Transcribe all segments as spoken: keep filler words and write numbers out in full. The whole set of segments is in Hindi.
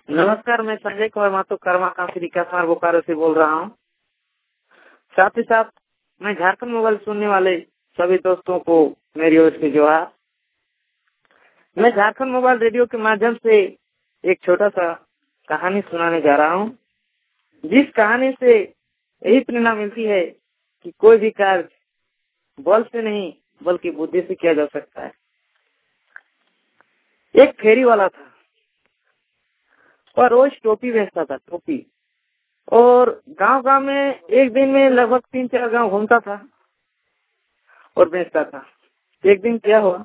नमस्कार, मैं संजय कुमार मातो कर्मा काफी विकास बोकारो से बोल रहा हूँ। साथ ही साथ मैं झारखंड मोबाइल सुनने वाले सभी दोस्तों को मेरी ओर से जोहार। मैं झारखंड मोबाइल रेडियो के माध्यम से एक छोटा सा कहानी सुनाने जा रहा हूँ, जिस कहानी से यही प्रेरणा मिलती है कि कोई भी कार्य बल से नहीं बल्कि बुद्धि से किया जा सकता है। एक फेरी वाला था और रोज टोपी बेचता था, टोपी। और गांव गांव में एक दिन में लगभग तीन चार गांव घूमता था और बेचता था। एक दिन क्या हुआ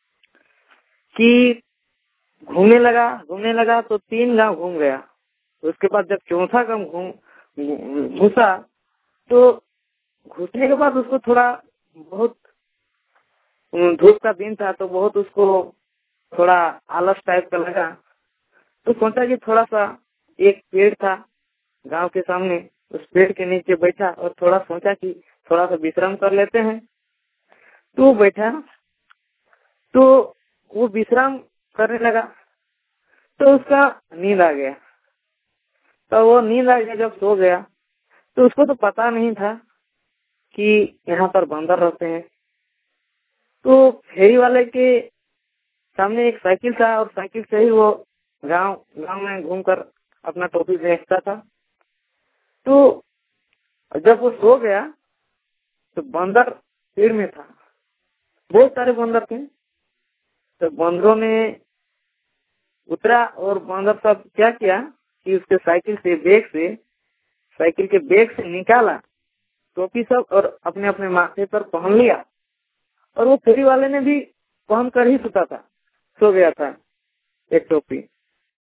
कि घूमने लगा घूमने लगा तो तीन गांव घूम गया। उसके बाद जब चौथा गांव घूम घुसा तो घुसने के बाद उसको थोड़ा बहुत धूप का दिन था तो बहुत उसको थोड़ा आलस टाइप का लगा। तो सोचा कि थोड़ा सा एक पेड़ था गांव के सामने, उस पेड़ के नीचे बैठा और थोड़ा सोचा कि थोड़ा सा विश्राम कर लेते हैं। तो बैठा तो वो विश्राम करने लगा तो उसका नींद आ गया। तो वो नींद आ गया, जब सो गया तो उसको तो पता नहीं था कि यहाँ पर बंदर रहते हैं। तो फेरी वाले के सामने एक साइकिल था और साइकिल से ही वो गांव गांव में घूमकर अपना टोपी बेचता था। तो जब वो सो गया तो बंदर पेड़ में था, बहुत सारे बंदर थे। तो बंदरों ने उतरा और बंदर सब क्या किया कि उसके साइकिल से बैग से साइकिल के बैग से निकाला टोपी सब और अपने अपने माथे पर पहन लिया। और वो फेरी वाले ने भी पहन कर ही सोता था, सो गया था एक टोपी।